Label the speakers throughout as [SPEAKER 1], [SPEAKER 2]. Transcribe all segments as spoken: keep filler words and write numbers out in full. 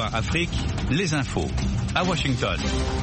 [SPEAKER 1] Afrique, les infos. À Washington.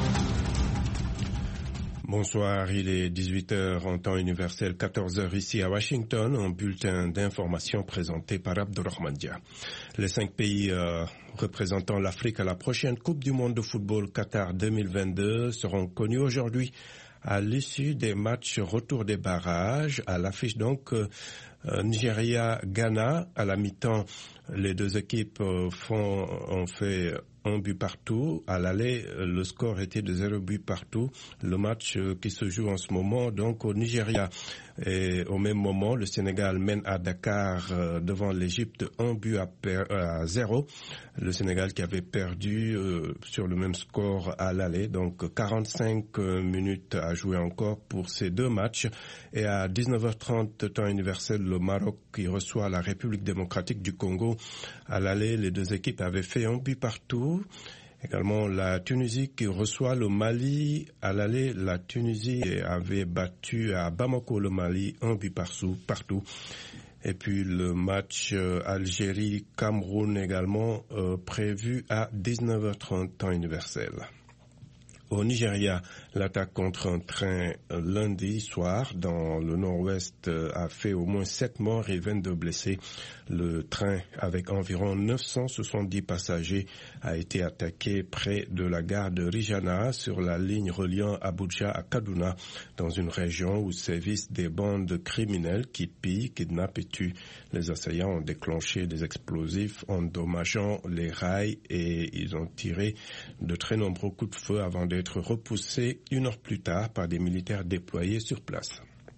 [SPEAKER 2] Bonsoir, il est dix-huit heures en temps universel, quatorze heures ici à Washington, un bulletin d'information présenté par Abdurrahman Dia. Les cinq pays euh, représentant l'Afrique à la prochaine Coupe du monde de football Qatar deux mille vingt-deux seront connus aujourd'hui à l'issue des matchs retour des barrages. À l'affiche donc euh, Nigeria-Ghana. À la mi-temps, les deux équipes euh, font, ont fait un but partout. À l'aller, le score était de zéro but partout. Le match euh, qui se joue en ce moment donc au Nigeria. Et au même moment, le Sénégal mène à Dakar euh, devant l'Égypte un but à, per- à zéro. Le Sénégal qui avait perdu euh, sur le même score à l'aller. Donc quarante-cinq minutes à jouer encore pour ces deux matchs. Et à dix-neuf heures trente, temps universel, le Maroc qui reçoit la République démocratique du Congo. À l'aller, les deux équipes avaient fait un but partout. Également, la Tunisie qui reçoit le Mali. À l'aller, la Tunisie avait battu à Bamako le Mali un but partout. partout. Et puis le match euh, Algérie-Cameroun également euh, prévu à dix-neuf heures trente, temps universel. Au Nigeria, l'attaque contre un train lundi soir dans le nord-ouest a fait au moins sept morts et vingt-deux blessés. Le train, avec environ neuf cent soixante-dix passagers, a été attaqué près de la gare de Rijana sur la ligne reliant Abuja à Kaduna, dans une région où sévissent des bandes criminelles qui pillent, kidnappent et tuent. Les assaillants ont déclenché des explosifs endommageant les rails et ils ont tiré de très nombreux coups de feu avant de d'être repoussé une heure plus tard par des militaires déployés sur place.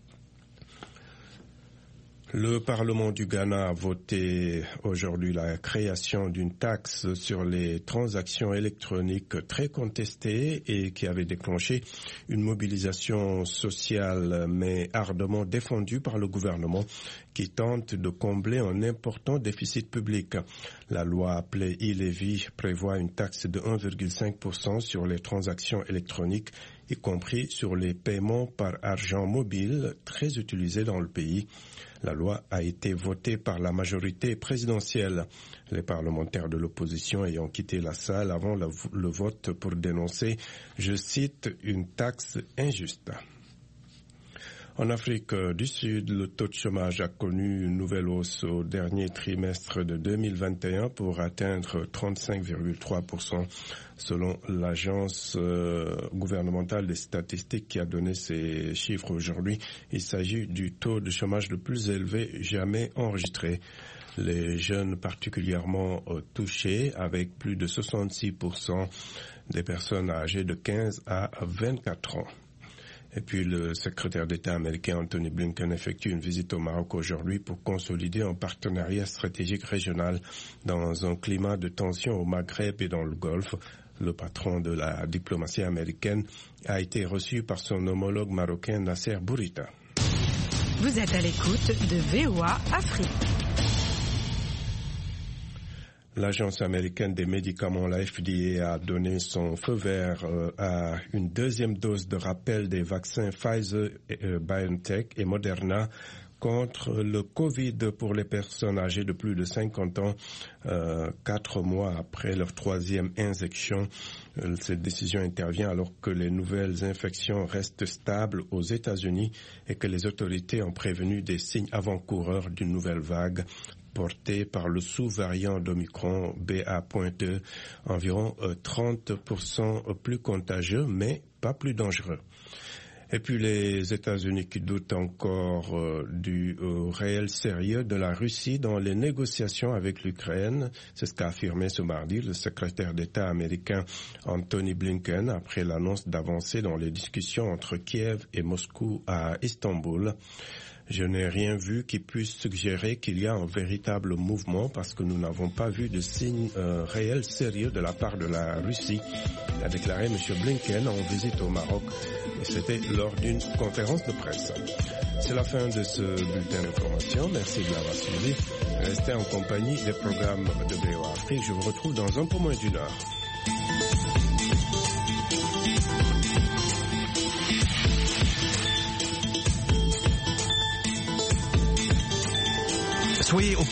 [SPEAKER 2] Le Parlement du Ghana a voté aujourd'hui la création d'une taxe sur les transactions électroniques très contestée et qui avait déclenché une mobilisation sociale mais ardemment défendue par le gouvernement qui tente de combler un important déficit public. La loi appelée e-Levy prévoit une taxe de un virgule cinq pour cent sur les transactions électroniques, y compris sur les paiements par argent mobile très utilisés dans le pays. La loi a été votée par la majorité présidentielle. Les parlementaires de l'opposition ayant quitté la salle avant le, le vote pour dénoncer, je cite, une taxe injuste. En Afrique du Sud, le taux de chômage a connu une nouvelle hausse au dernier trimestre de deux mille vingt et un pour atteindre trente-cinq virgule trois pour cent selon l'agence euh, gouvernementale des statistiques qui a donné ces chiffres aujourd'hui. Il s'agit du taux de chômage le plus élevé jamais enregistré. Les jeunes particulièrement euh, touchés, avec plus de soixante-six pour cent des personnes âgées de quinze à vingt-quatre ans. Et puis le secrétaire d'État américain Anthony Blinken effectue une visite au Maroc aujourd'hui pour consolider un partenariat stratégique régional dans un climat de tension au Maghreb et dans le Golfe. Le patron de la diplomatie américaine a été reçu par son homologue marocain Nasser Bourita.
[SPEAKER 3] Vous êtes à l'écoute de V O A Afrique.
[SPEAKER 2] L'agence américaine des médicaments, la F D A, a donné son feu vert euh, à une deuxième dose de rappel des vaccins Pfizer, euh, BioNTech et Moderna contre le Covid pour les personnes âgées de plus de cinquante ans, euh, quatre mois après leur troisième injection. Euh, cette décision intervient alors que les nouvelles infections restent stables aux États-Unis et que les autorités ont prévenu des signes avant-coureurs d'une nouvelle vague porté par le sous-variant d'Omicron B A point deux, environ trente pour cent plus contagieux, mais pas plus dangereux. Et puis les États-Unis qui doutent encore euh, du euh, réel sérieux de la Russie dans les négociations avec l'Ukraine. C'est ce qu'a affirmé ce mardi le secrétaire d'État américain Anthony Blinken après l'annonce d'avancées dans les discussions entre Kiev et Moscou à Istanbul. Je n'ai rien vu qui puisse suggérer qu'il y a un véritable mouvement parce que nous n'avons pas vu de signe euh, réel sérieux de la part de la Russie, a déclaré M. Blinken en visite au Maroc. Et c'était lors d'une conférence de presse. C'est la fin de ce bulletin d'information. Merci de l'avoir suivi. Restez en compagnie des programmes de V O A Afrique. Je vous retrouve dans un peu moins d'une heure.
[SPEAKER 1] Soyez au